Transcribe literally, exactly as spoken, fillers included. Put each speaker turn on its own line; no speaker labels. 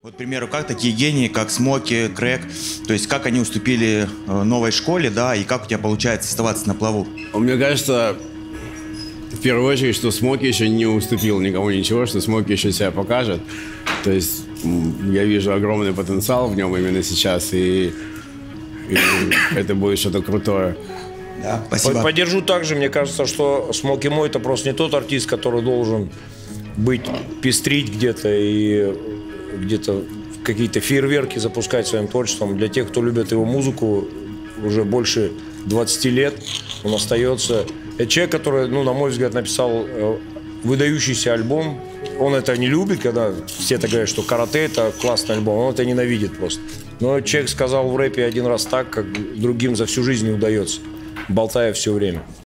Вот, к примеру, как такие гении, как Смоки, Крэг, то есть как они уступили э, новой школе, да, и как у тебя получается оставаться на плаву?
Мне кажется, в первую очередь, что Смоки еще не уступил никому ничего, что Смоки еще себя покажет. То есть я вижу огромный потенциал в нем именно сейчас, и, и это будет что-то крутое.
Да, спасибо.
Поддержу также, мне кажется, что Смоки Мо — это просто не тот артист, который должен быть, пестрить где-то и где-то какие-то фейерверки запускать своим творчеством. Для тех, кто любит его музыку уже больше двадцати лет, он остается. Это человек, который, ну, на мой взгляд, написал выдающийся альбом. Он это не любит, когда все это говорят, что «Карате» — это классный альбом. Он это ненавидит просто. Но человек сказал в рэпе один раз так, как другим за всю жизнь не удается, болтая все время.